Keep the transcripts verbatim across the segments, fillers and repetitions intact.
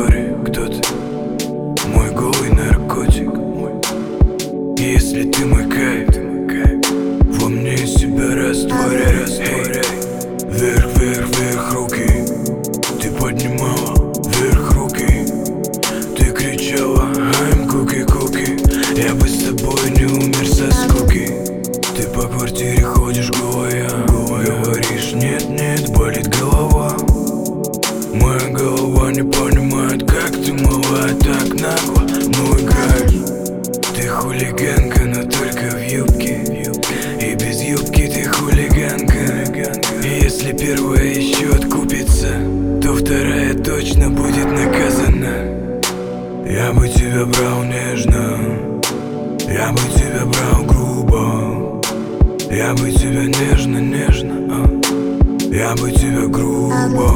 разговоре. Кто ты? Мой голый наркотик. Если ты мой кайф, во мне из себя растворяй. Вверх, вверх, вверх руки. Ты поднимала вверх руки. Ты кричала I'm куки, куки. Я бы с тобой не умер со скуки. Ты по квартире ходишь голая, говоришь нет, нет, болит голова. Моя голова не понимает, как ты мала так нагло. Ну и кайф. Ты хулиганка, но только в юбке. И без юбки ты хулиганка. И если первая еще откупится, то вторая точно будет наказана. Я бы тебя брал нежно, я бы тебя брал грубо. Я бы тебя нежно, нежно, а? Я бы тебя грубо.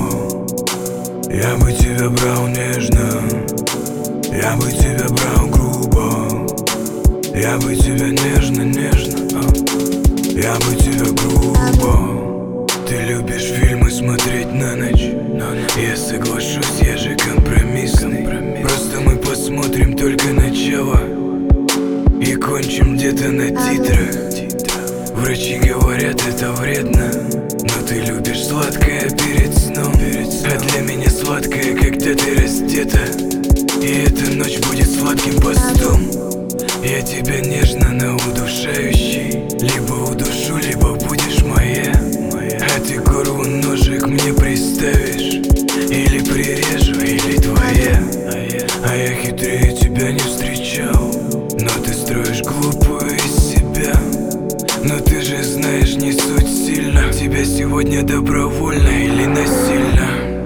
Я бы тебя брал нежно, я бы тебя брал грубо. Я бы тебя нежно, нежно, а? Я бы тебя грубо. Ты любишь фильмы смотреть на ночь. Я соглашусь, я же компромиссный. Просто мы посмотрим только начало и кончим где-то на титрах. Врачи говорят, это вредно, но ты любишь сладкое перед сном. А для меня сладкое, когда ты раздета, и эта ночь будет сладким постом. Я тебя нежно, но удушающий. Либо удушу, либо будешь моя. А ты горлу ножик мне приставишь. Или прирежу, или твоя. А я хитрее тебя не встречал. Но ты строишь глупую из себя. Но ты же знаешь, не суть сильно. Тебя сегодня добровольно или насильно.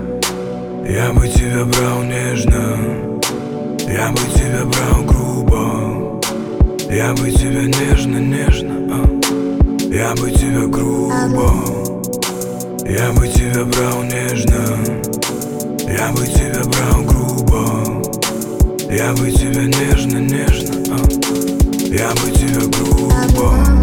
Я бы тебя брал нежно, я бы тебя брал грубо. Я бы тебя нежно, нежно, а? Я бы тебя грубо. Я бы тебя брал нежно, я бы тебя брал грубо. Я бы тебя нежно, нежно, а? Я бы тебя грубо.